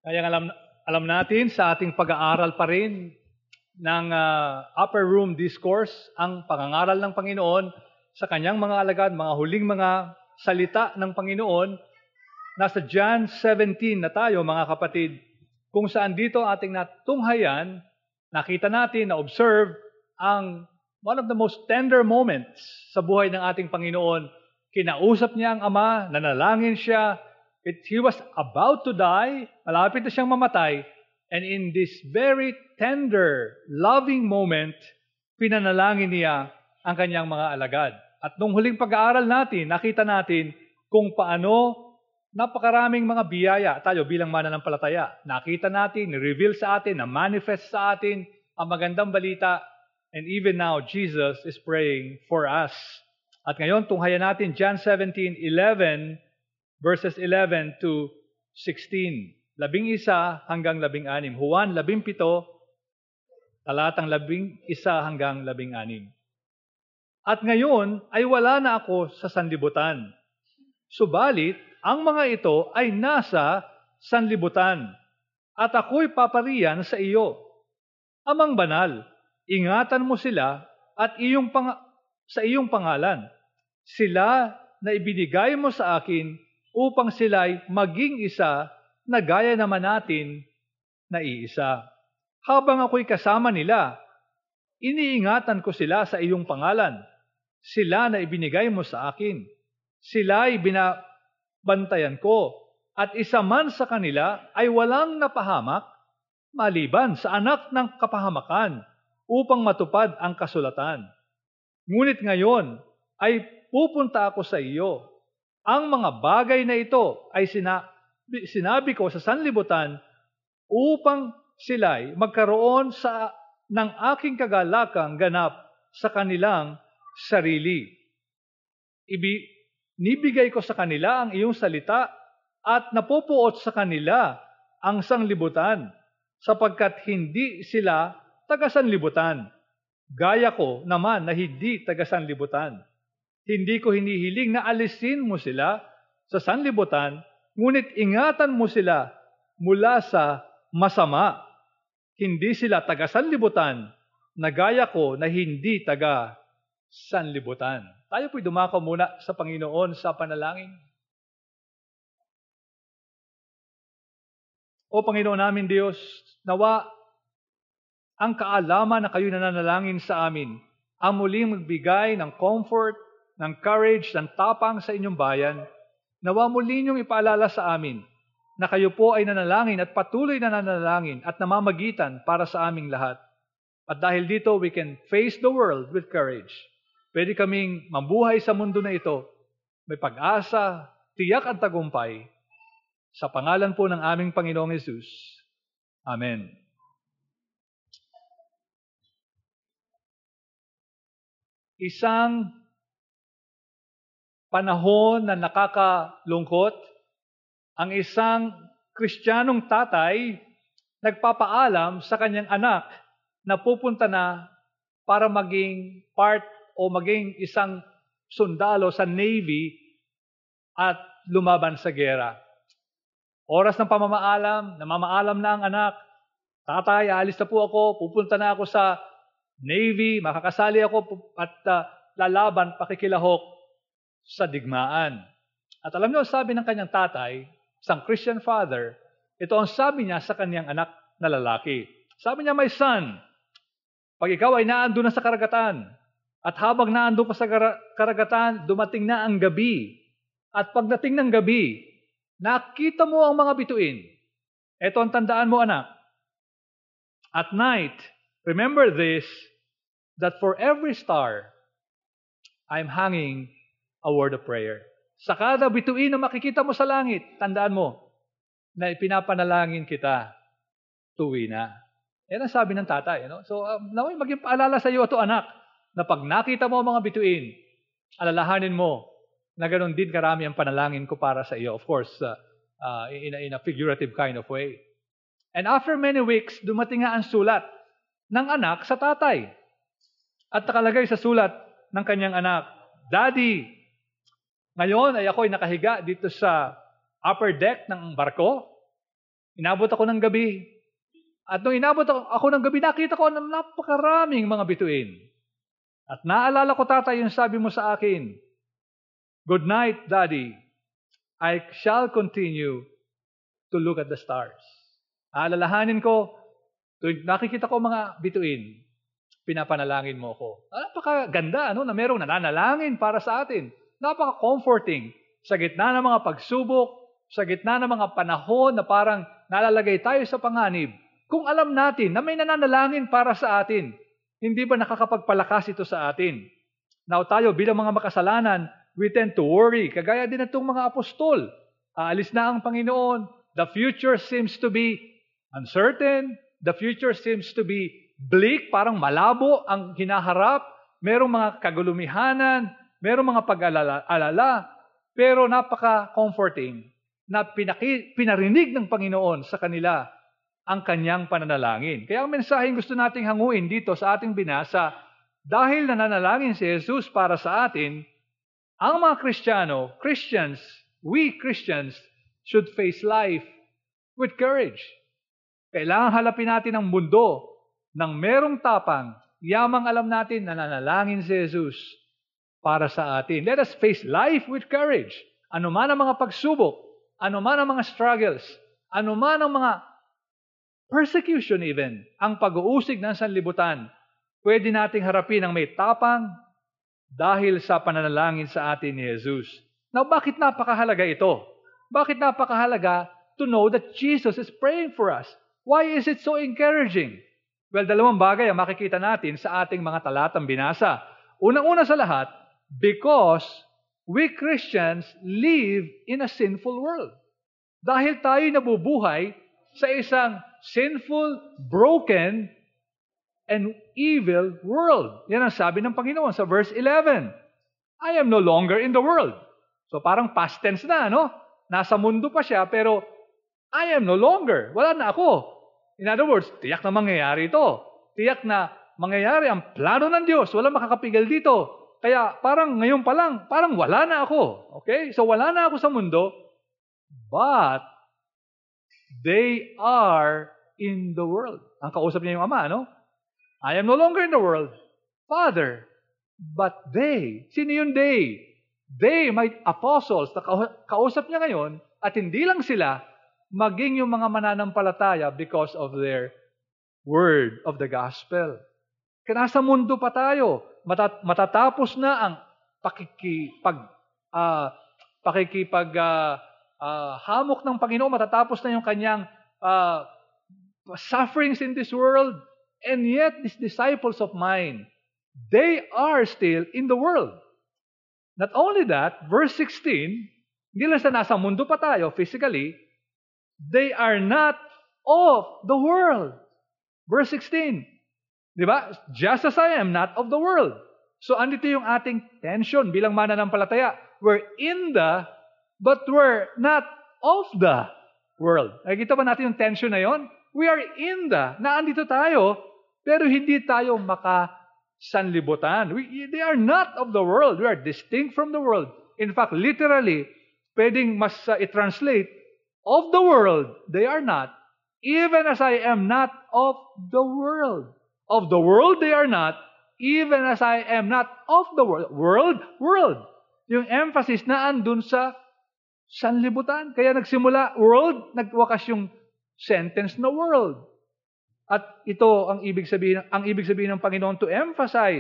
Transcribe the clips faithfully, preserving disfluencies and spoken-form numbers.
Kaya alam, alam natin sa ating pag-aaral pa rin ng uh, Upper Room Discourse, ang pangangaral ng Panginoon sa kanyang mga alagad, mga huling mga salita ng Panginoon. Nasa John seventeen na tayo, mga kapatid, kung saan dito ating natunghayan, nakita natin, na-observe ang one of the most tender moments sa buhay ng ating Panginoon. Kinausap niya ang Ama, nanalangin siya. It, he was about to die, malapit na siyang mamatay, and in this very tender, loving moment, pinanalangin niya ang kanyang mga alagad. At nung huling pag-aaral natin, nakita natin kung paano napakaraming mga biyaya tayo bilang mananampalataya. Nakita natin, reveal sa atin, na-manifest sa atin ang magandang balita, and even now, Jesus is praying for us. At ngayon, tunghayan natin John seventeen eleven, verses eleven to sixteen. Labing isa hanggang labing anim. Juan, labing pito, talatang labing isa hanggang labing anim. At ngayon ay wala na ako sa sanlibutan. Subalit, ang mga ito ay nasa sanlibutan. At ako'y papariyan sa iyo. Amang banal, ingatan mo sila at iyong pang- sa iyong pangalan. Sila na ibinigay mo sa akin upang sila'y maging isa na gaya naman natin na iisa. Habang ako'y kasama nila, iniingatan ko sila sa iyong pangalan. Sila na ibinigay mo sa akin. Sila'y binabantayan ko, at isa man sa kanila ay walang napahamak maliban sa anak ng kapahamakan upang matupad ang kasulatan. Ngunit ngayon ay pupunta ako sa iyo. Ang mga bagay na ito ay sina, sinabi ko sa sanlibutan upang sila'y magkaroon sa, ng aking kagalakang ganap sa kanilang sarili. Ibi, nibigay ko sa kanila ang iyong salita at napupuot sa kanila ang sanlibutan sapagkat hindi sila taga-sanlibutan. Gaya ko naman na hindi taga-sanlibutan. Hindi ko hinihiling na alisin mo sila sa sanlibutan, ngunit ingatan mo sila mula sa masama. Hindi sila taga-sanlibutan, na gaya ko na hindi taga-sanlibutan. Tayo po'y dumako muna sa Panginoon sa panalangin. O Panginoon namin Diyos, nawa ang kaalaman na kayo nananalangin sa amin, ang muling magbigay ng comfort, ng courage, ng tapang sa inyong bayan, nawa muli niyong ipaalala sa amin na kayo po ay nanalangin at patuloy na nanalangin at namamagitan para sa aming lahat. At dahil dito, we can face the world with courage. Pwede kaming mabuhay sa mundo na ito, may pag-asa, tiyak at tagumpay, sa pangalan po ng aming Panginoong Hesus. Amen. Isang panahon na nakakalungkot, ang isang Kristiyanong tatay nagpapaalam sa kanyang anak na pupunta na para maging part o maging isang sundalo sa Navy at lumaban sa gera. Oras ng pamamaalam, namamaalam na ang anak, tatay, alis na po ako, pupunta na ako sa Navy, makakasali ako at uh, lalaban, pakikilahok sa digmaan. At alam niyo, sabi ng kanyang tatay, isang Christian father, ito ang sabi niya sa kanyang anak na lalaki. Sabi niya, my son, pag ikaw ay naando na sa karagatan, at habang naando pa sa karagatan, dumating na ang gabi. At pagdating ng gabi, nakita mo ang mga bituin. Ito ang tandaan mo, anak. At night, remember this, that for every star, I'm hanging a word of prayer. Sa kada bituin na makikita mo sa langit, tandaan mo na ipinapanalangin kita, tuwi na. Yan ang sabi ng tatay. You know? So, um, naway maging paalala sa iyo ito, anak, na pag nakita mo ang mga bituin, alalahanin mo na ganoon din karami ang panalangin ko para sa iyo. Of course, uh, uh, in, a, in a figurative kind of way. And after many weeks, dumating nga ang sulat ng anak sa tatay. At nakalagay sa sulat ng kanyang anak, Daddy, ngayon ay ako'y nakahiga dito sa upper deck ng barko. Inabot ako ng gabi. At nung inabot ako, ako ng gabi, nakita ko ng napakaraming mga bituin. At naalala ko, tatay, yung sabi mo sa akin, "Good night, Daddy. I shall continue to look at the stars." Aalalahanin ko, tuwing nakikita ko mga bituin, pinapanalangin mo ko. Napakaganda, ano, na merong nananalangin para sa atin. Napaka-comforting. Sa gitna ng mga pagsubok, sa gitna ng mga panahon na parang nalalagay tayo sa panganib, kung alam natin na may nananalangin para sa atin, hindi ba nakakapagpalakas ito sa atin? Now tayo bilang mga makasalanan, we tend to worry. Kagaya din itong mga apostol. Aalis na ang Panginoon. The future seems to be uncertain. The future seems to be bleak. Parang malabo ang hinaharap. Merong mga kagulumihanan. Merong mga pag-alala. Pero napaka-comforting na pinaki, pinarinig ng Panginoon sa kanila ang kanyang pananalangin. Kaya ang mensaheng gusto nating hanguin dito sa ating binasa, dahil nananalangin si Jesus para sa atin, ang mga Kristiyano, Christians, we Christians, should face life with courage. Kailangan halapin natin ang mundo ng merong tapang, yamang alam natin na nananalangin si Jesus para sa atin. Let us face life with courage. Ano man ang mga pagsubok, ano man ang mga struggles, ano man ang mga persecution even, ang pag-uusig ng sanlibutan, pwede nating harapin ang may tapang dahil sa pananalangin sa atin ni Jesus. Now, bakit napakahalaga ito? Bakit napakahalaga to know that Jesus is praying for us? Why is it so encouraging? Well, dalawang bagay ang makikita natin sa ating mga talatang binasa. Unang-una sa lahat, because we Christians live in a sinful world. Dahil tayo nabubuhay sa isang sinful, broken, and evil world. Yan ang sabi ng Panginoon sa verse eleven. I am no longer in the world. So parang past tense na, no? Nasa mundo pa siya, pero I am no longer. Wala na ako. In other words, tiyak na mangyayari ito. Tiyak na mangyayari ang plano ng Diyos. Wala makakapigil dito. Kaya parang ngayon pa lang, parang wala na ako. Okay? So wala na ako sa mundo, but they are in the world. Ang kausap niya yung Ama, no? I am no longer in the world, Father, but they. Sino yung they? They, my apostles, na kausap niya ngayon, at hindi lang sila, maging yung mga mananampalataya because of their word of the gospel. Kaya nasa mundo pa tayo. Matat- matatapos na ang pakikipag, uh, pakikipag, uh, uh, hamok ng Panginoon, matatapos na yung kanyang uh, sufferings in this world, and yet these disciples of mine, they are still in the world. Not only that, verse sixteen, hindi lang sa nasa mundo pa tayo physically, they are not of the world. Verse sixteen, di ba? Just as I am not of the world. So andito yung ating tension bilang mananampalataya. We're in the, but we're not of the world. Nakikita ba natin yung tension na yon? We are in the, na andito tayo, pero hindi tayo makasanlibutan. We, they are not of the world. We are distinct from the world. In fact, literally, pwedeng mas uh, i-translate, of the world, they are not, even as I am not of the world. Of the world, they are not, even as I am not of the world. World, world. Yung emphasis na andun sa sanlibutan. Kaya nagsimula world, nagwakas yung sentence na world. At ito ang ibig sabihin, ang ibig sabihin ng Panginoon to emphasize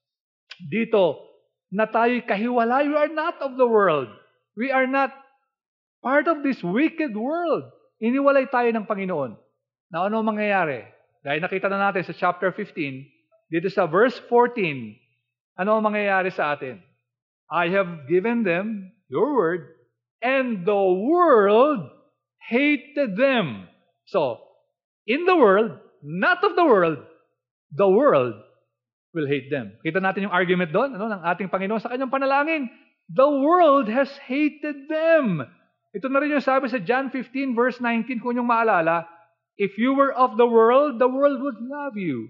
dito na tayo'y kahiwalay. We are not of the world. We are not part of this wicked world. Iniwalay tayo ng Panginoon. Na ano mangyayari? Dahil nakita na natin sa chapter fifteen, dito sa verse fourteen, ano ang mangyayari sa atin? I have given them your word, and the world hated them. So, in the world, not of the world, the world will hate them. Kita natin yung argument doon, ano, ng ating Panginoon sa kanyang panalangin. The world has hated them. Ito na rin yung sabi sa John fifteen verse nineteen, kung yung maalala, if you were of the world, the world would love you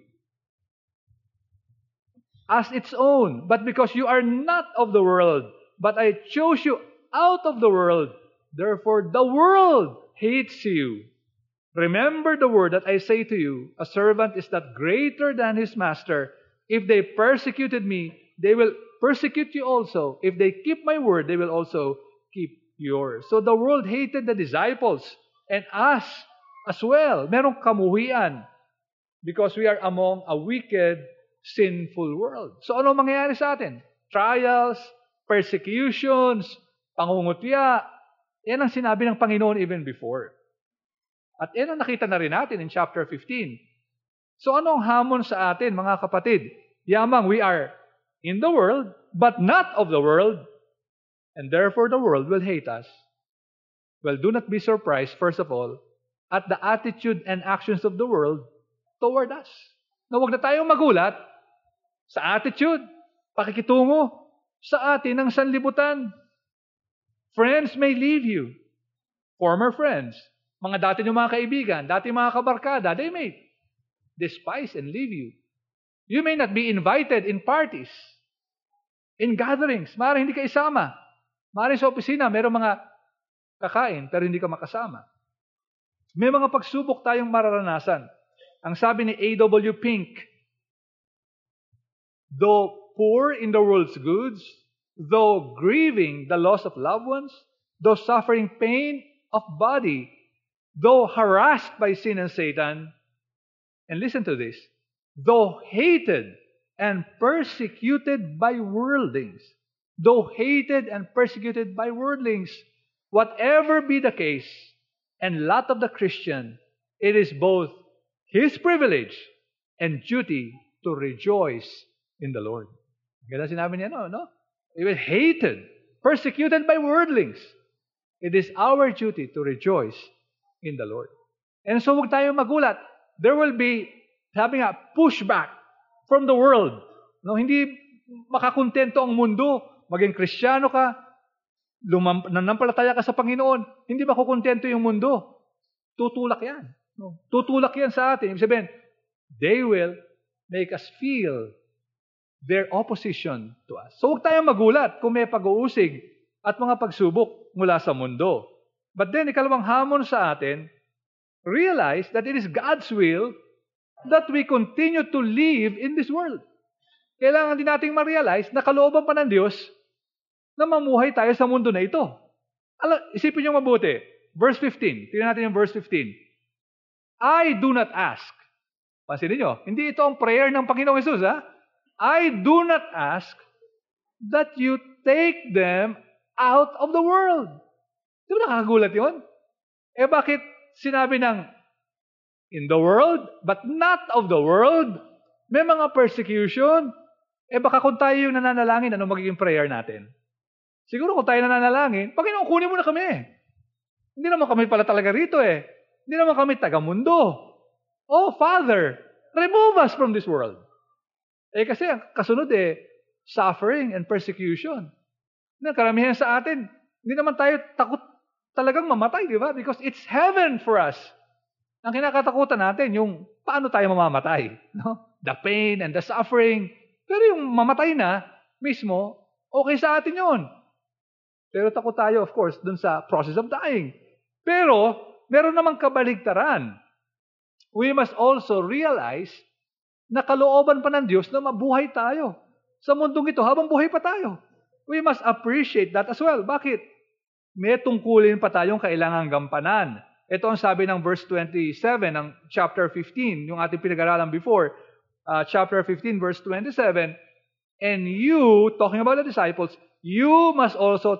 as its own. But because you are not of the world, but I chose you out of the world, therefore the world hates you. Remember the word that I say to you, a servant is not greater than his master. If they persecuted me, they will persecute you also. If they keep my word, they will also keep yours. So the world hated the disciples and us as well. Merong kamuhian because we are among a wicked, sinful world. So ano mangyayari sa atin? Trials, persecutions, pangungutya. Yan ang sinabi ng Panginoon even before. At yan ang nakita na rin natin in chapter fifteen. So ano ang hamon sa atin, mga kapatid? Yamang we are in the world, but not of the world, and therefore the world will hate us. Well, do not be surprised, first of all, at the attitude and actions of the world toward us. Na huwag na tayong magulat sa attitude, pakikitungo sa atin ng sanlibutan. Friends may leave you. Former friends, mga dati niyong mga kaibigan, dati mga kabarkada, they may despise and leave you. You may not be invited in parties, in gatherings. Maaaring hindi ka isama. Maaaring sa opisina, mayroong mga kakain, pero hindi ka makasama. May mga pagsubok tayong mararanasan. Ang sabi ni A W Pink, though poor in the world's goods, though grieving the loss of loved ones, though suffering pain of body, though harassed by sin and Satan, and listen to this, though hated and persecuted by worldlings, though hated and persecuted by worldlings, whatever be the case, and lot of the Christian, it is both his privilege and duty to rejoice in the Lord. Ganda sinabi niya, no? no? Even hated, persecuted by worldlings, it is our duty to rejoice in the Lord. And so huwag tayong magulat. There will be, sabi nga, pushback from the world. No, hindi makakontento ang mundo. Maging Kristiyano ka, lumam, nanampalataya ka sa Panginoon, hindi makukontento yung mundo. Tutulak yan. No? Tutulak yan sa atin. Ibig sabihin, they will make us feel their opposition to us. So huwag tayong magulat kung may pag-uusig at mga pagsubok mula sa mundo. But then, ikalawang hamon sa atin, realize that it is God's will that we continue to live in this world. Kailangan din nating ma-realize na kalooban pa ng Diyos na mamuhay tayo sa mundo na ito. Ala, isipin niyo mabuti. Verse fifteen. Tingnan natin yung verse fifteen. I do not ask. Pansinin niyo, hindi ito ang prayer ng Panginoong Hesus, ha? I do not ask that you take them out of the world. Di ba nakakagulat yun? Eh bakit sinabi ng in the world, but not of the world? May mga persecution. Eh baka kung tayo yung nananalangin, ano magiging prayer natin? Siguro kung tayo nananalangin, Panginoon, kunin mo na kami. Hindi naman kami pala talaga rito eh. Hindi naman kami taga-mundo. Oh, Father, remove us from this world. Eh kasi ang kasunod eh, suffering and persecution. Karamihan sa atin, hindi naman tayo takot talagang mamatay, di ba? Because it's heaven for us. Ang kinakatakutan natin, yung paano tayo mamamatay. No? The pain and the suffering. Pero yung mamatay na, mismo, okay sa atin yun. Pero takot tayo, of course, dun sa process of dying. Pero, meron namang kabaligtaran. We must also realize na kalooban pa ng Diyos na mabuhay tayo sa mundong ito habang buhay pa tayo. We must appreciate that as well. Bakit? May tungkulin pa tayong kailangang gampanan. Ito ang sabi ng verse twenty-seven ng chapter fifteen, yung ating pinag-aralan before. Uh, chapter fifteen, verse twenty-seven. And you, talking about the disciples, you must also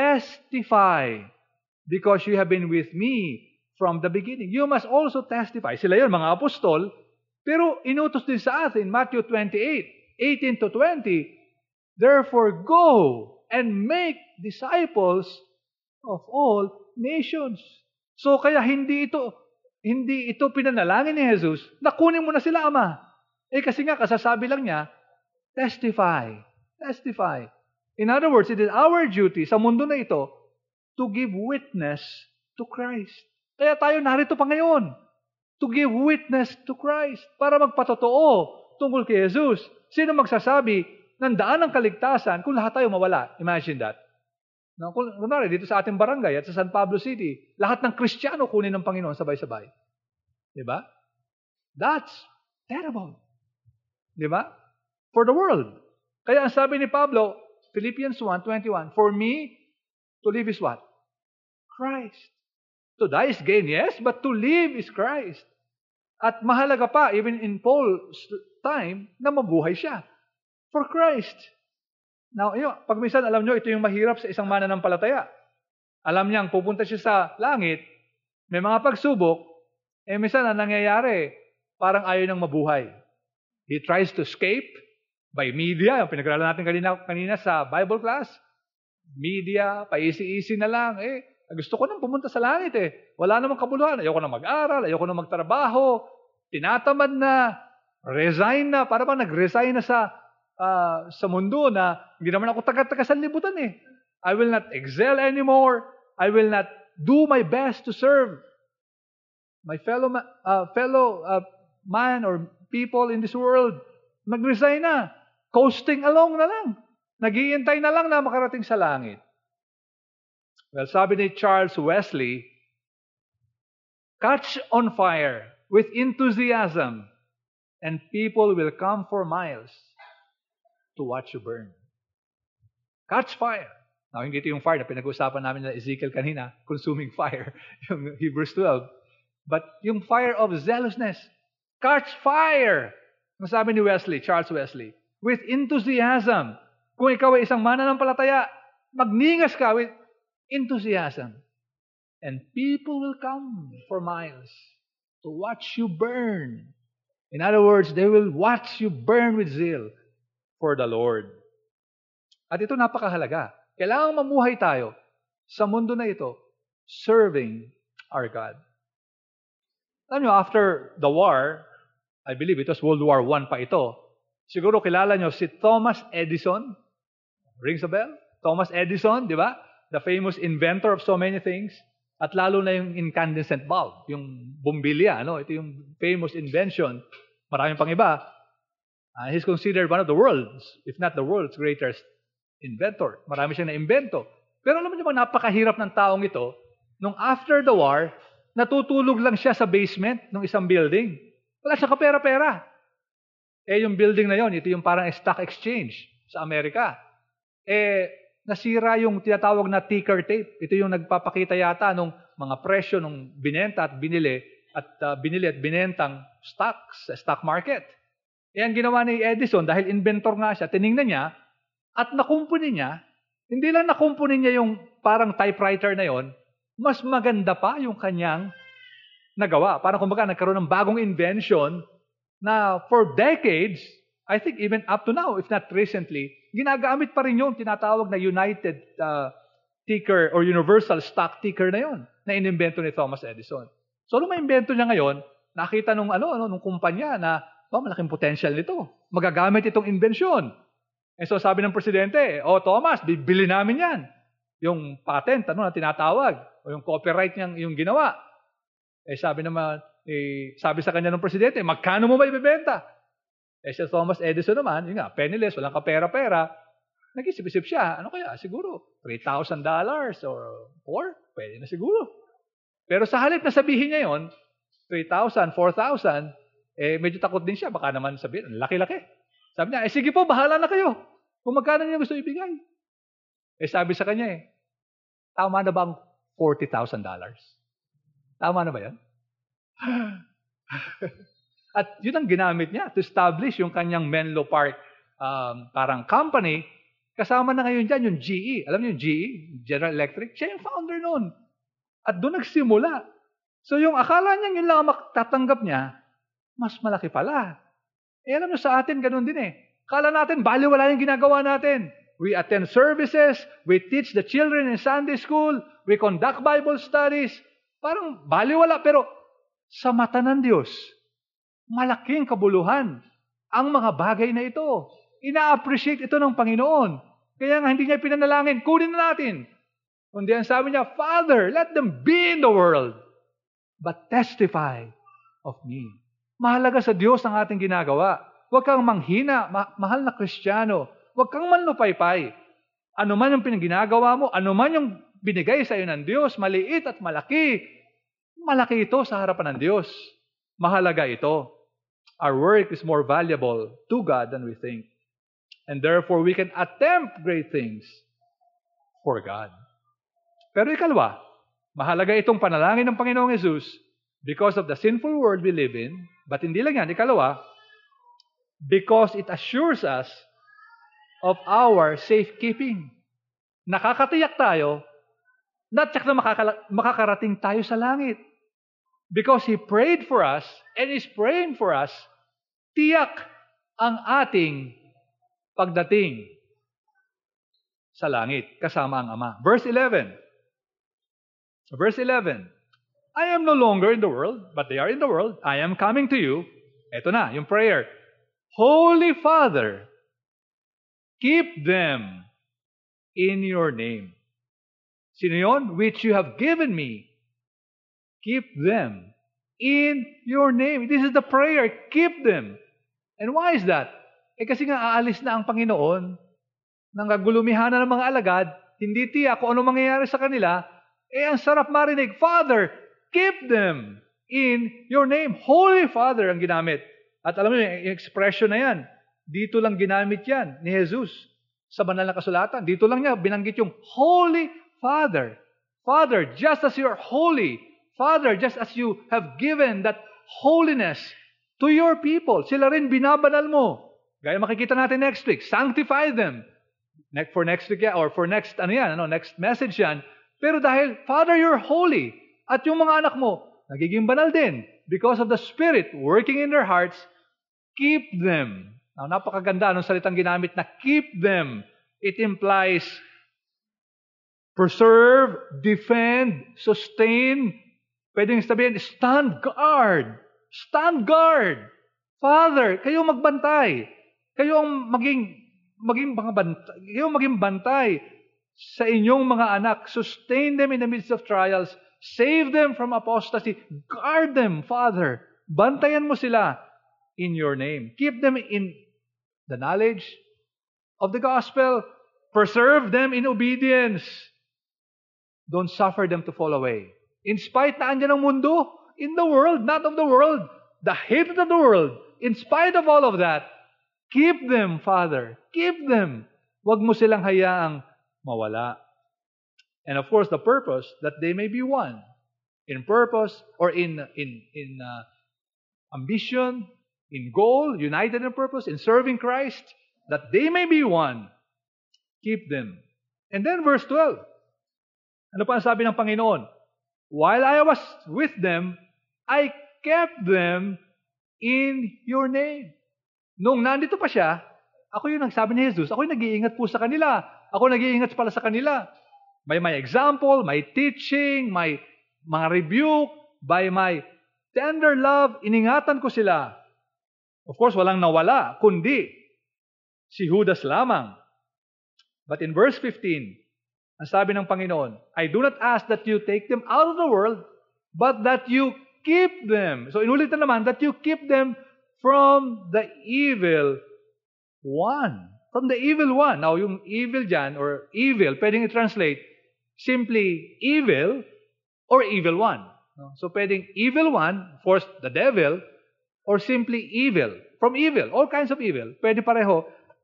testify because you have been with me from the beginning. You must also testify. Sila yun, mga apostol. Pero inutos din sa atin, Matthew twenty-eight, eighteen to twenty, therefore go and make disciples of all nations. So kaya hindi ito hindi ito pinanalangin ni Jesus na kunin mo na sila, Ama. Eh kasi nga kasasabi lang niya, testify, testify. In other words, it is our duty sa mundo na ito to give witness to Christ. Kaya tayo narito pa ngayon. To give witness to Christ. Para magpatotoo tungkol kay Jesus. Sino magsasabi ng daan ng kaligtasan kung lahat tayo mawala? Imagine that. No, kung, kunwari, dito sa ating barangay at sa San Pablo City, lahat ng Kristiyano kunin ng Panginoon sabay-sabay. Di ba? That's terrible. Di ba? For the world. Kaya ang sabi ni Pablo, Philippians one twenty-one, for me, to live is what? Christ. To die is gain, yes, but to live is Christ. At mahalaga pa, even in Paul's time, na mabuhay siya. For Christ. Now, yun, pag minsan, alam nyo, ito yung mahirap sa isang mananampalataya. Alam niyang pupunta siya sa langit, may mga pagsubok, eh minsan ang nangyayari, parang ayaw nang mabuhay. He tries to escape by media, yung pinag-aralan natin kanina, kanina sa Bible class. Media, paisi-isi na lang. Eh, gusto ko nang pumunta sa langit eh. Wala namang kabuluhan. Ayoko na mag-aral, ayoko na magtrabaho. Tinatamad na, resign na. Para bang nag-resign na sa uh, sa mundo na hindi naman ako taga-taga sa libutan eh. I will not excel anymore. I will not do my best to serve my fellow uh, fellow uh, man or people in this world. Nag-resign na. Coasting along na lang. Nag-iintay na lang na makarating sa langit. Well, sabi ni Charles Wesley, catch on fire with enthusiasm and people will come for miles to watch you burn. Catch fire. Now, hindi ito yung fire na pinag-uusapan namin na Ezekiel kanina, consuming fire, yung Hebrews twelve. But yung fire of zealousness. Catch fire! Ang sabi ni Wesley, Charles Wesley, with enthusiasm. Kung ikaw ay isang mananampalataya, magningas ka with enthusiasm. And people will come for miles to watch you burn. In other words, they will watch you burn with zeal for the Lord. At ito napakahalaga. Kailangan mamuhay tayo sa mundo na ito, serving our God. Alam nyo, after the war, I believe it was World War One pa ito, siguro kilala nyo si Thomas Edison. Rings a bell? Thomas Edison, di ba? The famous inventor of so many things. At lalo na yung incandescent bulb, yung bombilya. Ano? Ito yung famous invention. Maraming pang iba. Uh, he's considered one of the world's, if not the world's greatest inventor. Marami siyang na-invento. Pero alam mo naman, napakahirap ng taong ito. Nung after the war, natutulog lang siya sa basement ng isang building. Wala siya kapera-pera. Eh, yung building na yon, ito yung parang stock exchange sa Amerika. Eh, nasira yung tinatawag na ticker tape. Ito yung nagpapakita yata ng mga presyo ng binenta at binili at uh, binili at binentang stocks sa stock market. Eh, ang ginawa ni Edison, dahil inventor nga siya, tiningnan niya at nakumpuni niya, hindi lang nakumpuni niya yung parang typewriter na yon, mas maganda pa yung kanyang nagawa. Parang kumbaga, nagkaroon ng bagong invention na for decades, I think even up to now, if not recently, ginagamit pa rin yung tinatawag na United uh, ticker or Universal Stock ticker na yon na inimbento ni Thomas Edison. So, nung ma-invento niya ngayon, nakita nung, ano, ano, nung kumpanya na, oh, malaking potential nito. Magagamit itong inbensyon. Eh, so sabi ng presidente, oh Thomas, bibili namin yan. Yung patent, ano na tinatawag, o yung copyright niyang yung ginawa. Eh, sabi naman, eh, sabi sa kanya ng presidente, magkano mo ba ibebenta? Eh, si Thomas Edison naman, yun nga, penniless, walang kapera-pera. Nag-isip-isip siya, ano kaya? Siguro, three thousand dollars or four? Pwede na siguro. Pero sa halip na sabihin niya yon, three thousand, four thousand, eh, medyo takot din siya. Baka naman sabihin, laki-laki. Sabi niya, eh, sige po, bahala na kayo. Kung magkano niya gusto ibigay. Eh, sabi sa kanya eh, tama na bang forty thousand dollars? Tama na ba yan? At yun ang ginamit niya to establish yung kanyang Menlo Park um, parang company. Kasama na ngayon dyan yung G E. Alam niyo yung G E? General Electric? Siya yung founder noon. At doon nagsimula. So yung akala niya yun lang ang matatanggap niya, mas malaki pala. Eh alam niyo sa atin, ganun din eh. Akala natin, baliwala yung ginagawa natin. We attend services, we teach the children in Sunday school, we conduct Bible studies. Parang baliwala, pero sa mata ng Diyos, malaking kabuluhan ang mga bagay na ito. Ina-appreciate ito ng Panginoon. Kaya nga hindi niya pinanalangin, kunin na natin. Kundi ang sabi niya, Father, let them be in the world, but testify of me. Mahalaga sa Diyos ang ating ginagawa. Huwag kang manghina, ma- mahal na Kristiyano. Huwag kang manlupaypay. Ano man yung pinaginagawa mo, ano man yung binigay sa iyo ng Diyos, maliit at malaki, malaki ito sa harapan ng Diyos. Mahalaga ito. Our work is more valuable to God than we think. And therefore, we can attempt great things for God. Pero ikalwa, mahalaga itong panalangin ng Panginoong Yesus because of the sinful world we live in. But hindi lang yan, ikalawa, because it assures us of our safekeeping. Nakakatiyak tayo na tiyak na makakala- makakarating tayo sa langit. Because He prayed for us and is praying for us, tiyak ang ating pagdating sa langit kasama ang Ama. Verse eleven. Verse eleven. I am no longer in the world, but they are in the world. I am coming to you. Ito na, yung prayer. Holy Father, keep them in your name. Sino yun? Which you have given me. Keep them in your name. This is the prayer. Keep them. And why is that? Eh kasi nga aalis na ang Panginoon, nang kagulumihan na ng mga alagad, hindi tiyak kung ano mangyayari sa kanila, eh ang sarap marinig, Father, keep them in your name. Holy Father ang ginamit. At alam mo yung expression na yan, dito lang ginamit yan ni Jesus sa banal na kasulatan. Dito lang niya binanggit yung Holy Father. Father, just as you are holy, Father, just as you have given that holiness to your people, sila rin binabanal mo. Gaya makikita natin next week, sanctify them. Next for next week or for next ano yan, ano, next message yan. Pero dahil Father, you're holy at yung mga anak mo nagiging banal din because of the Spirit working in their hearts, keep them. Now, napakaganda ng salitang ginamit na keep them. It implies preserve, defend, sustain. Pwedeng sabihin, stand guard. Stand guard. Father, kayo magbantay. Kayo ang maging maging mga bantay. Kayo maging bantay sa inyong mga anak. Sustain them in the midst of trials. Save them from apostasy. Guard them, Father. Bantayan mo sila in your name. Keep them in the knowledge of the gospel. Preserve them in obedience. Don't suffer them to fall away. In spite na andyan ang mundo, in the world, not of the world, the hatred of the world, in spite of all of that, keep them, Father. Keep them. Huwag mo silang hayaang mawala. And of course, the purpose that they may be one. In purpose or in in in uh, ambition, in goal, united in purpose, in serving Christ, that they may be one. Keep them. And then verse twelve. Ano pa ang sabi ng Panginoon? While I was with them, I kept them in your name. Nung nandito pa siya, ako yung nagsabi ni Jesus, ako yung nag-iingat po sa kanila. Ako nag-iingat pala sa kanila. By my example, my teaching, my mga rebuke, by my tender love, iningatan ko sila. Of course, walang nawala, kundi si Judas lamang. But in verse fifteen, ang sabi ng Panginoon, I do not ask that you take them out of the world, but that you keep them. So inulit na naman, that you keep them from the evil one. From the evil one. Now, yung evil dyan, or evil, pwedeng i-translate, simply evil or evil one. So pwedeng evil one, of course, the devil, or simply evil. From evil, all kinds of evil. Pwede pareho.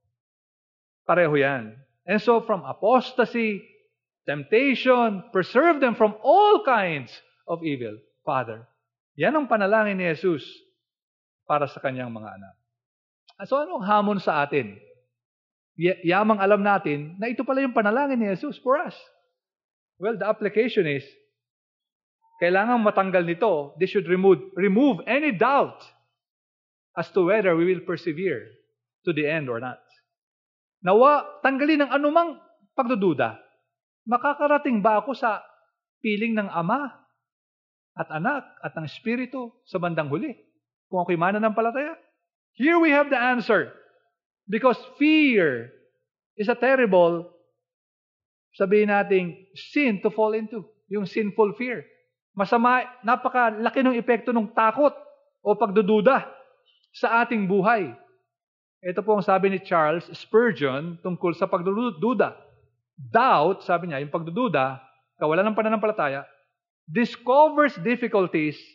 Pareho yan. And so from apostasy, temptation, preserve them from all kinds of evil. Father, yan ang panalangin ni Jesus para sa kanyang mga anak. So anong hamon sa atin? Y- yamang alam natin na ito pala yung panalangin ni Jesus for us. Well, the application is, kailangan matanggal nito. This should remove, remove any doubt as to whether we will persevere to the end or not. Nawa, tanggalin ang anumang pagdududa. Makakarating ba ako sa piling ng Ama at Anak at ng Espiritu sa bandang huli? Kung ako'y mananampalataya? Here we have the answer. Because fear is a terrible, sabihin nating, sin to fall into. Yung sinful fear. Masama, napakalaki ng epekto ng takot o pagdududa sa ating buhay. Ito po ang sabi ni Charles Spurgeon tungkol sa pagdududa. Doubt, sabi niya, yung pagdududa, kawalan ng pananampalataya, discovers difficulties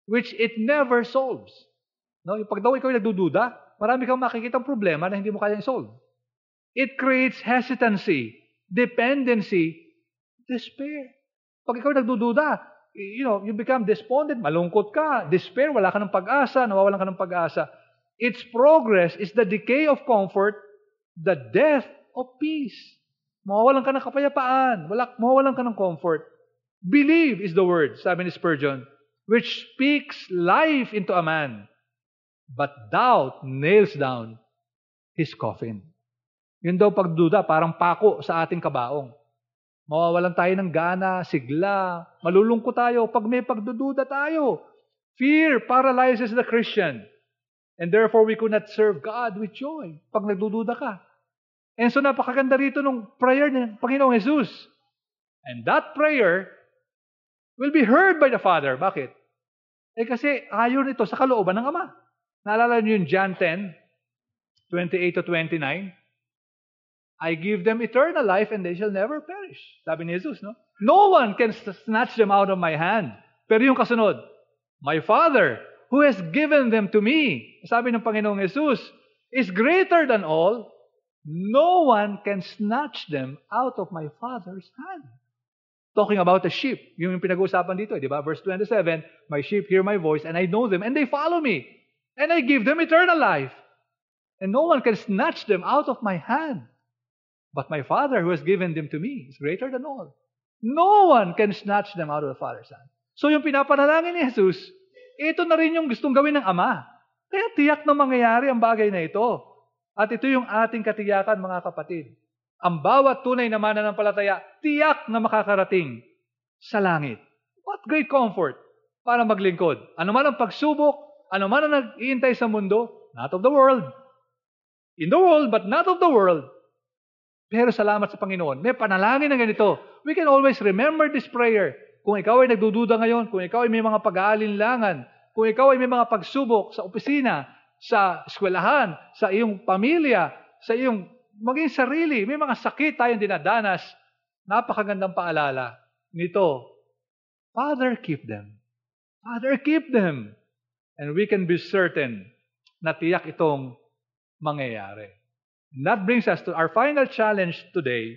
which it never solves. No, yung pag daw ikaw ay nagdududa, marami kang makikitang problema na hindi mo kayang solve. It creates hesitancy, dependency, despair. Pag ikaw nagdududa, you know, you become despondent, malungkot ka, despair, wala ka ng pag-asa, nawawalan ka ng pag-asa. Its progress is the decay of comfort, the death of peace. Mawawalan ka ng kapayapaan, wala, mawawalan ka ng comfort. Believe is the word, sabi ni Spurgeon, which speaks life into a man, but doubt nails down his coffin. Yun daw pagduda, parang pako sa ating kabaong. Mawawalan tayo ng gana, sigla, malulungkot tayo pag may pagdududa tayo. Fear paralyzes the Christian. And therefore, we could not serve God with joy pag nagdududa ka. And so napakaganda rito nung prayer ng Panginoong Jesus. And that prayer will be heard by the Father. Bakit? Eh kasi ayon ito sa kalooban ng Ama. Naalala niyo yung John ten, twenty-eight to twenty-nine? I give them eternal life and they shall never perish. Sabi ni Jesus, no? No one can snatch them out of my hand. Pero yung kasunod, my Father, who has given them to me, sabi ng Panginoong Jesus, is greater than all. No one can snatch them out of my Father's hand. Talking about the sheep, yung pinag-uusapan dito, di ba? Verse twenty-seven, my sheep hear my voice and I know them and they follow me. And I give them eternal life. And no one can snatch them out of my hand. But my Father who has given them to me is greater than all. No one can snatch them out of the Father's hand. So yung pinapanalangin ni Jesus, ito na rin yung gustong gawin ng Ama. Kaya tiyak na mangyayari ang bagay na ito. At ito yung ating katiyakan, mga kapatid. Ang bawat tunay na mananampalataya, tiyak na makakarating sa langit. What great comfort para maglingkod. Ano man ang pagsubok, ano man ang nag-iintay sa mundo, not of the world. In the world, but not of the world. Pero salamat sa Panginoon. May panalangin na ganito. We can always remember this prayer. Kung ikaw ay nagdududa ngayon, kung ikaw ay may mga pag-aalinlangan, kung ikaw ay may mga pagsubok sa opisina, sa eskwelahan, sa iyong pamilya, sa iyong maging sarili, may mga sakit tayong dinadanas, napakagandang paalala nito. Father, keep them. Father, keep them. And we can be certain na tiyak itong mangyayari. And that brings us to our final challenge today.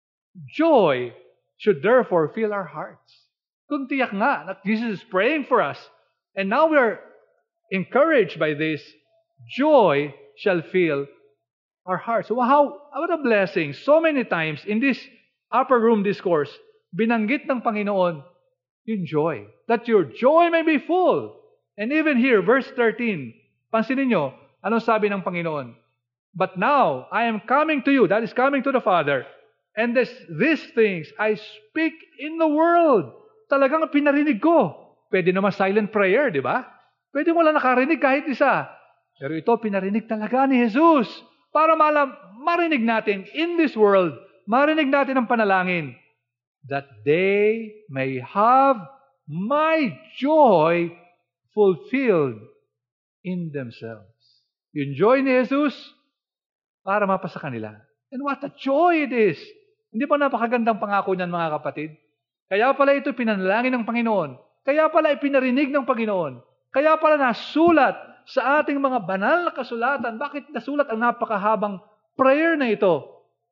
Joy should therefore fill our hearts. Kung tiyak nga that Jesus is praying for us, and now we're encouraged by this, joy shall fill our hearts. So how, what a blessing. So many times in this upper room discourse, binanggit ng Panginoon yung joy. That your joy may be full. And even here, verse thirteen, pansinin nyo, anong sabi ng Panginoon? But now, I am coming to you, that is coming to the Father, and this, these things I speak in the world. Talagang pinarinig ko. Pwede naman silent prayer, di ba? Pwede mo lang nakarinig kahit isa. Pero ito, pinarinig talaga ni Jesus. Para malam, marinig natin in this world, marinig natin ang panalangin, that they may have my joy fulfilled in themselves. Yung joy ni Jesus, para mapasa kanila. And what a joy it is! Hindi pa napakagandang pangako niyan, mga kapatid? Kaya pala ito pinanalangin ng Panginoon. Kaya pala ipinarinig ng Panginoon. Kaya pala nasulat sa ating mga banal na kasulatan. Bakit nasulat ang napakahabang prayer na ito?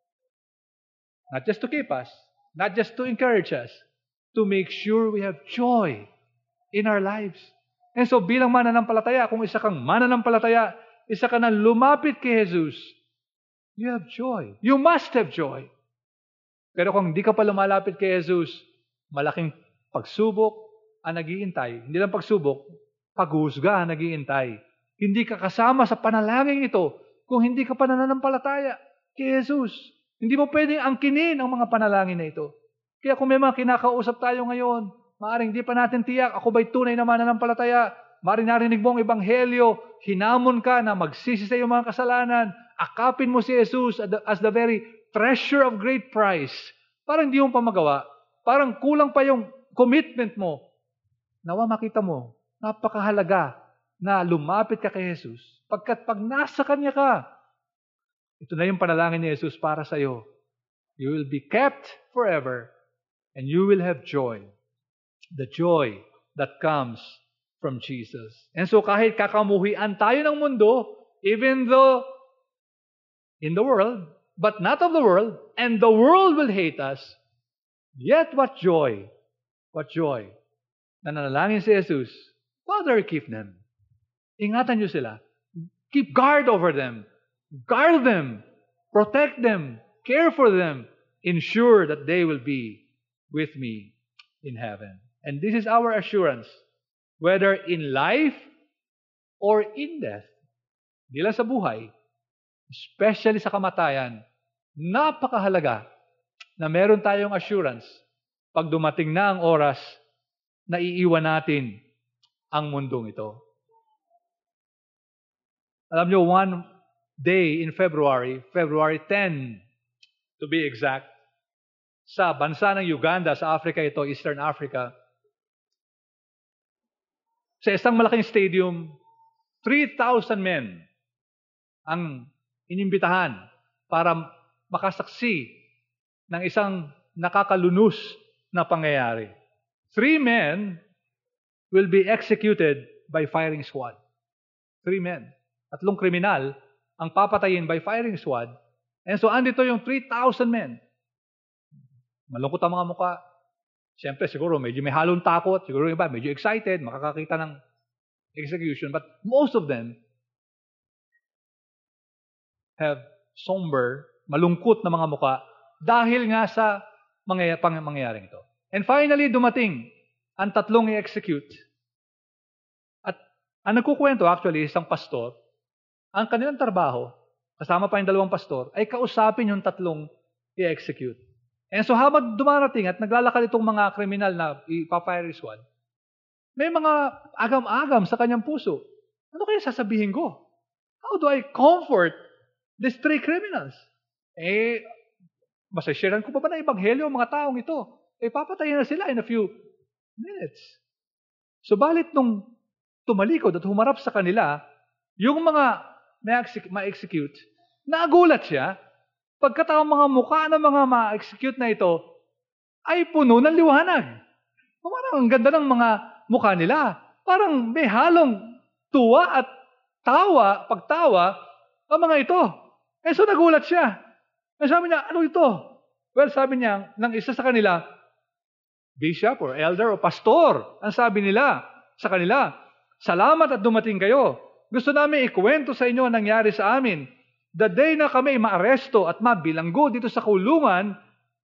Not just to keep us, not just to encourage us, to make sure we have joy in our lives. And so bilang mananampalataya, kung isa kang mananampalataya, isa ka na lumapit kay Jesus, you have joy. You must have joy. Pero kung hindi ka pa lumalapit kay Jesus, malaking pagsubok ang nag-iintay. Hindi lang pagsubok, paghuhusga ang nag-iintay. Hindi ka kasama sa panalangin ito kung hindi ka pa nananampalataya kay Jesus. Hindi mo pwedeng angkinin ang mga panalangin na ito. Kaya kung may mga kinakausap tayo ngayon, maaaring hindi pa natin tiyak, ako ba'y tunay na mananampalataya? Maaaring narinig mo ang ebanghelyo, hinamon ka na magsisi sa iyong mga kasalanan, akapin mo si Jesus as the very treasure of great price. Parang hindi mo pa magawa. Parang kulang pa yung commitment mo. Nawa makita mo, napakahalaga na lumapit ka kay Jesus. Pagkat pag nasa Kanya ka, ito na yung panalangin ni Jesus para sa iyo. You will be kept forever and you will have joy. The joy that comes from Jesus. And so kahit kakamuhian tayo ng mundo, even though in the world, but not of the world, and the world will hate us, yet what joy, what joy, na nanalangin si Jesus, Father, keep them. Ingatan niyo sila. Keep guard over them. Guard them. Protect them. Care for them. Ensure that they will be with me in heaven. And this is our assurance, whether in life or in death. Hindi lang sa buhay, especially sa kamatayan, napakahalaga na meron tayong assurance pag dumating na ang oras na iiwan natin ang mundong ito. Alam nyo, one day in February, February tenth to be exact, sa bansa ng Uganda, sa Africa ito, Eastern Africa, sa isang malaking stadium, three thousand men ang inimbitahan para makasaksi ng isang nakakalunos na pangyayari. Three men will be executed by firing squad. Three men. Tatlong kriminal ang papatayin by firing squad. And so, andito yung three thousand men. Malungkot ang mga mukha. Siyempre, siguro, medyo may halong takot. Siguro yung iba, medyo excited, makakakita ng execution. But most of them have somber, malungkot na mga mukha dahil nga sa mangyay- pang- mangyayaring ito. And finally, dumating ang tatlong i-execute. At ang nagkukwento, actually, isang pastor, ang kanilang trabaho, kasama pa yung dalawang pastor, ay kausapin yung tatlong i-execute. And so habang dumarating at naglalakad itong mga kriminal na ipapire squad, may mga agam-agam sa kanyang puso. Ano kaya sasabihin ko? How do I comfort these three criminals? Eh, masasharean ko pa ba na ebanghelyo ang mga taong ito? Eh, papatayin na sila in a few minutes. Subalit nung tumalikod at humarap sa kanila, yung mga ma-execute, nagulat siya, pagkatapos mga mukha ng mga ma-execute na ito, ay puno ng liwanag. Parang ang ganda ng mga mukha nila. Parang may halong tuwa at tawa, pagtawa, ang mga ito. Eh so nagulat siya. Eh sabi niya, ano ito? Well, sabi niya, ng isa sa kanila, bishop or elder o pastor, ang sabi nila sa kanila, salamat at dumating kayo. Gusto namin ikwento sa inyo ang nangyari sa amin. The day na kami maaresto at mabilanggo dito sa kulungan,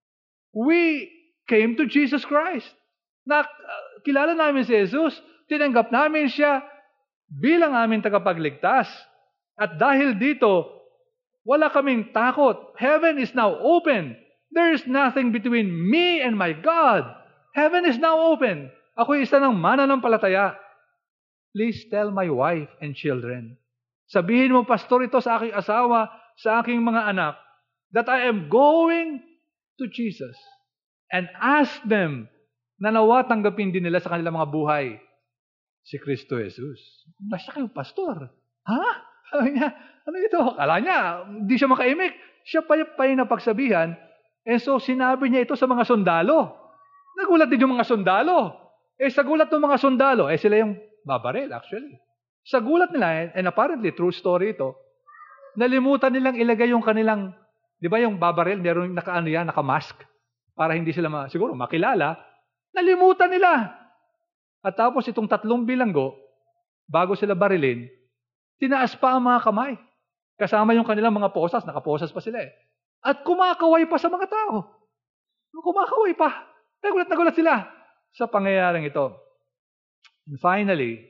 we came to Jesus Christ. Na, uh, kilala namin si Jesus, tinanggap namin siya bilang aming tagapagligtas. At dahil dito, wala kaming takot. Heaven is now open. There is nothing between me and my God. Heaven is now open. Ako'y isa ng mananampalataya. Please tell my wife and children. Sabihin mo, pastor, ito sa aking asawa, sa aking mga anak, that I am going to Jesus. And ask them na nawa tanggapin din nila sa kanilang mga buhay si Kristo Jesus. Basta kayo, pastor. Ha? Sabi niya, ano ito? Akala niya, hindi siya makaimik. Siya pa pa yung napagsabihan. And so, sinabi niya ito sa mga sundalo. Nagulat din yung mga sundalo. Eh, sa gulat ng mga sundalo, eh sila yung babaril, actually. Sa gulat nila, and apparently, true story ito, nalimutan nilang ilagay yung kanilang, di ba yung babaril, meron yung naka-ano yan, naka-mask, para hindi sila, ma- siguro, makilala. Nalimutan nila. At tapos itong tatlong bilanggo, bago sila barilin, tinaas pa ang mga kamay. Kasama yung kanilang mga posas, nakaposas pa sila eh. At kumakaway pa sa mga tao. Kumakaway pa. Nagulat na gulat sila sa pangyayaring ito. And finally,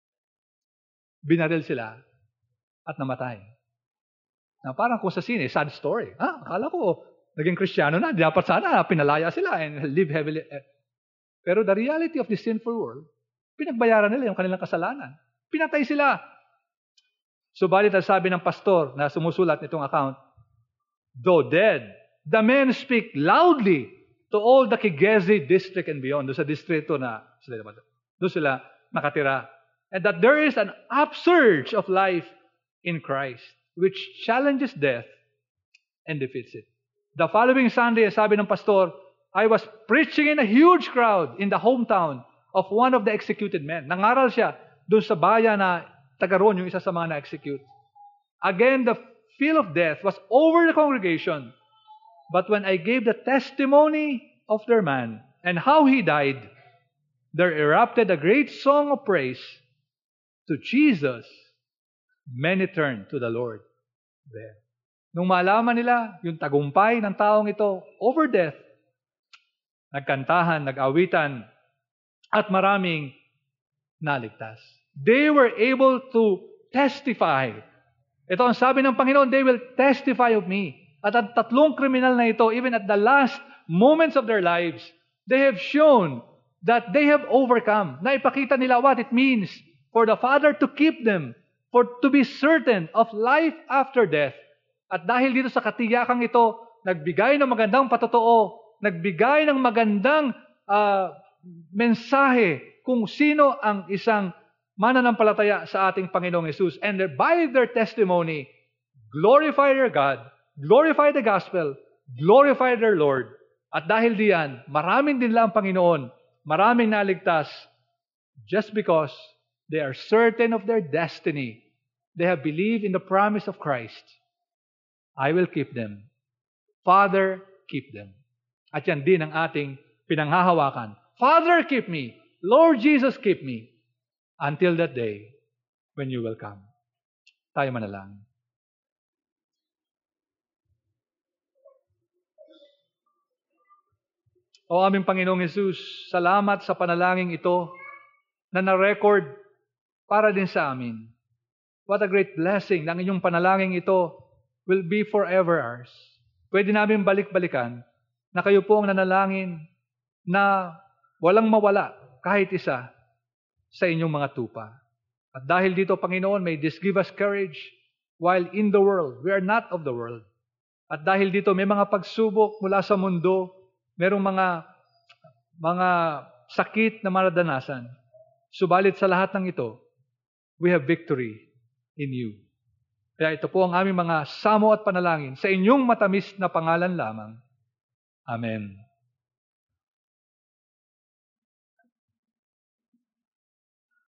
binaril sila at namatay. Na parang kung sa sine, sad story. Ah, akala ko, naging Kristiyano na, dapat sana pinalaya sila and live heavily. Pero the reality of the sinful world, pinagbayaran nila yung kanilang kasalanan. Pinatay sila. Subalit ang sabi ng pastor na sumusulat nitong account, though dead, the men speak loudly to all the Kigezi district and beyond. Doon sa distrito na sila, doon sila nakatira. And that there is an upsurge of life in Christ, which challenges death and defeats it. The following Sunday, sabi ng pastor, I was preaching in a huge crowd in the hometown of one of the executed men. Nangaral siya doon sa bayan na taga roon, yung isa sa mga na-execute. Again, the feel of death was over the congregation. But when I gave the testimony of their man and how he died, there erupted a great song of praise to Jesus. Many turned to the Lord there. Nung malaman nila yung tagumpay ng taong ito over death, nagkantahan, nag-awitan, at maraming naligtas. They were able to testify. Ito ang sabi ng Panginoon, they will testify of me. At ang tatlong kriminal na ito, even at the last moments of their lives, they have shown that they have overcome. Naipakita nila what it means for the Father to keep them, for to be certain of life after death. At dahil dito sa katiyakang ito, nagbigay ng magandang patotoo, nagbigay ng magandang uh, mensahe kung sino ang isang mananampalataya sa ating Panginoong Yesus. And by their testimony, glorify their God, glorify the gospel, glorify their Lord. At dahil diyan, maraming din lang Panginoon, maraming naligtas just because they are certain of their destiny. They have believed in the promise of Christ. I will keep them. Father, keep them. At yan din ang ating pinanghahawakan. Father, keep me. Lord Jesus, keep me. Until that day when you will come. Tayo manalangin. O aming Panginoong Yesus, salamat sa panalangin ito na na-record para din sa amin. What a great blessing na ang inyong panalangin ito will be forever ours. Pwede namin balik-balikan na kayo po ang nanalangin na walang mawala kahit isa sa inyong mga tupa. At dahil dito, Panginoon, may this give us courage while in the world. We are not of the world. At dahil dito, may mga pagsubok mula sa mundo, merong mga mga sakit na maranasan. Subalit sa lahat ng ito, we have victory in you. Kaya ito po ang aming mga samo at panalangin sa inyong matamis na pangalan lamang. Amen.